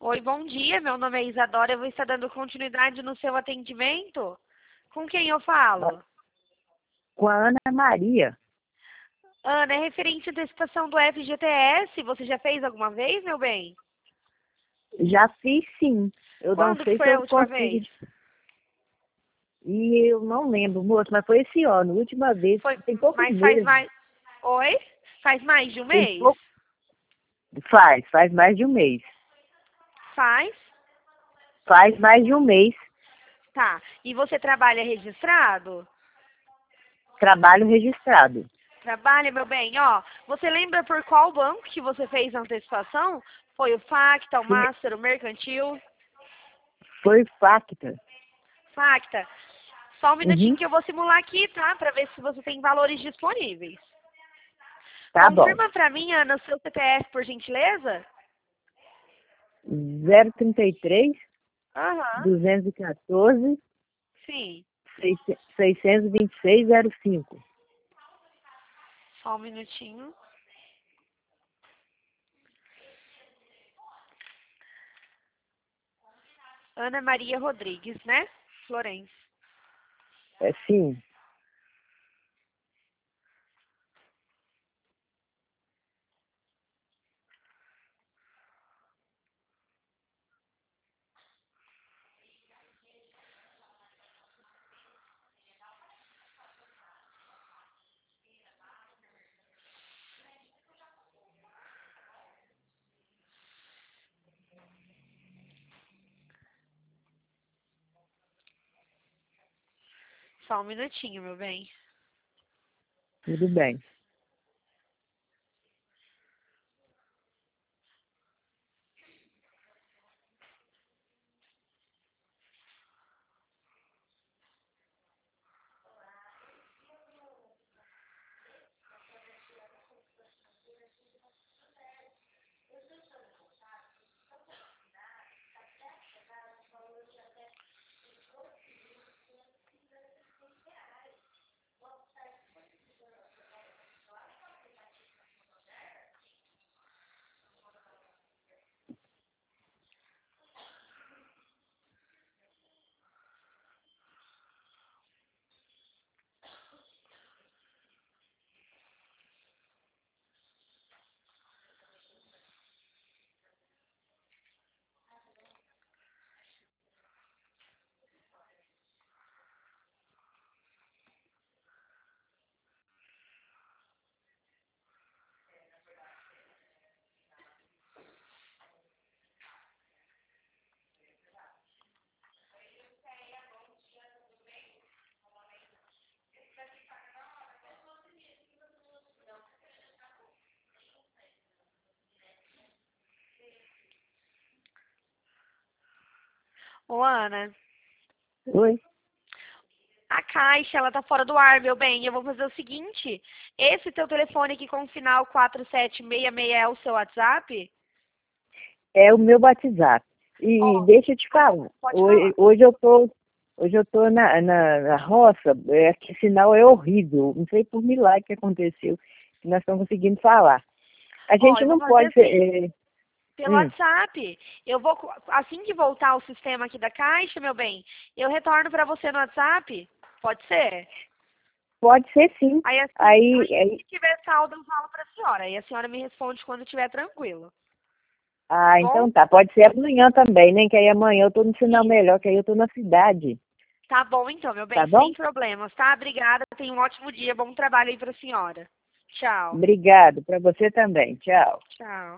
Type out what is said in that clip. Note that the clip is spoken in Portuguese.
Oi, bom dia. Meu nome é Isadora. Eu vou estar dando continuidade no seu atendimento. Com quem eu falo? Com a Ana Maria. Ana, é referente à antecipação do FGTS. Você já fez alguma vez, meu bem? Já fiz sim. Eu não Quando que sei se foi a eu última vez? consigo. E eu não lembro, moço, mas foi esse ano, última vez. Foi, Tem poucos mas faz meses. mais... Oi? Faz mais de um Tem mês? pouco. Faz mais de um mês. Faz? Faz mais de um mês. Tá. E você trabalha registrado? Trabalho registrado. Trabalha, meu bem. Ó, você lembra por qual banco que você fez a antecipação? Foi o Facta, o Master, o Mercantil? Foi Facta. Facta. Só um minutinho Uhum. que eu vou simular aqui, tá? Pra ver se você tem valores disponíveis. Tá bom. Confirma pra mim, Ana, o seu CPF, por gentileza? 033 Aham. 214 Sim. 626 05. Só um minutinho. Ana Maria Rodrigues, né? Florença. É sim. Só um minutinho, meu bem. Tudo bem. Ô, Ana, Oi? a caixa, ela tá fora do ar, meu bem. Eu vou fazer o seguinte. Esse teu telefone aqui com o final 4766 é o seu WhatsApp? É o meu WhatsApp. E Ó, deixa eu te falar, pode hoje, falar. hoje eu tô na roça, que sinal é horrível. Não sei por milagre que aconteceu, que nós estamos conseguindo falar. A Ó, gente eu vou não fazer pode assim. ser. Pelo WhatsApp. Eu vou, assim que voltar o sistema aqui da caixa, meu bem, eu retorno pra você no WhatsApp? Pode ser? Pode ser sim. Aí assim, Aí, se tiver saldo, eu falo pra senhora. Aí a senhora me responde quando estiver tranquilo. Tá bom? então tá, pode ser amanhã também, né? Que aí amanhã eu tô no sinal melhor, que aí eu tô na cidade. Tá bom então, meu Tá bem, bom? sem problemas, tá? Obrigada, tenha um ótimo dia, bom trabalho aí pra senhora. Tchau. Obrigado, para você também. Tchau. Tchau.